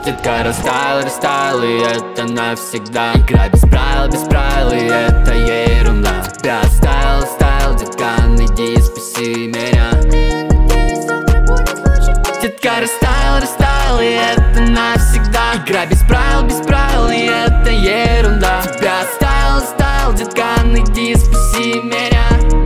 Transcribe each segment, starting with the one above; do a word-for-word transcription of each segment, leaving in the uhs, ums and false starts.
Детка, растаял, растаял, и это навсегда. Игра без правил, без правил, и это ерунда. Тебя оставил, оставил, детка, найди и спаси меня. Детка, растаял, растаял, и это навсегда. Игра без правил, без правил, и это ерунда. Тебя оставил, оставил, детка, найди и спаси меня.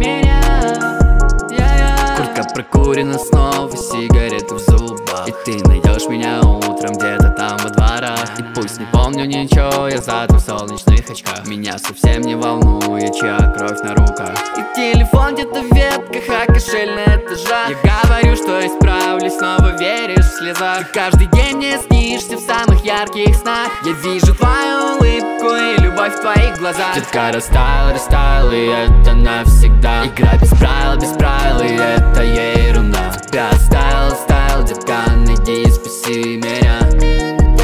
Куртка прокурена снова, сигареты в зубах. И ты найдешь меня утром где-то там во дворах. И пусть не помню ничего, я зато в солнечных очках. Меня совсем не волнует, чья кровь на руках. И телефон где-то в ветках, а кошель на этажах. Я говорю, что исправлюсь, снова веришь в слезах. Ты каждый день мне снишься в самых ярких снах. Я вижу твою улыбку и любовь в твоих глазах. Детка, растаял, растаял, и это навсегда. Игра без правил, без правил, и это ерунда. Тебя оставил, оставил, детка, найди и спаси меня.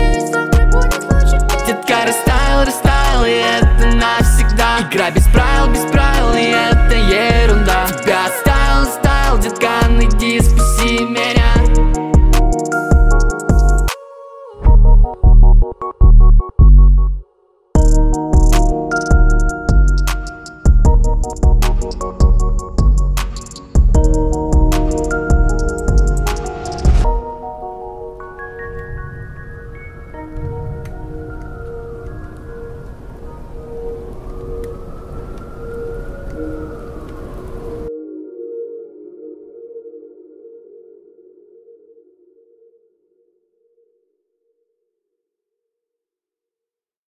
Детка, растаял, растаял, и это навсегда. Игра без правил,